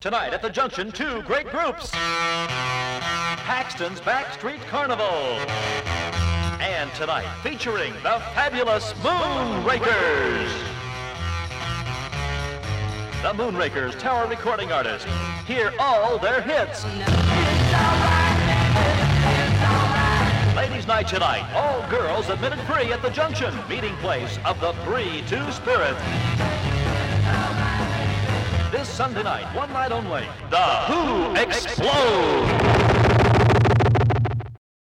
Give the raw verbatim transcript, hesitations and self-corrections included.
Tonight at the Junction, two great groups. Paxton's Backstreet Carnival. And tonight, featuring the fabulous Moonrakers. The Moonrakers, Tower recording artists. Hear all their hits. Ladies' night tonight. All girls admitted free at the Junction, meeting place of the three two Spirit. This Sunday night, one night only, The Who Explode!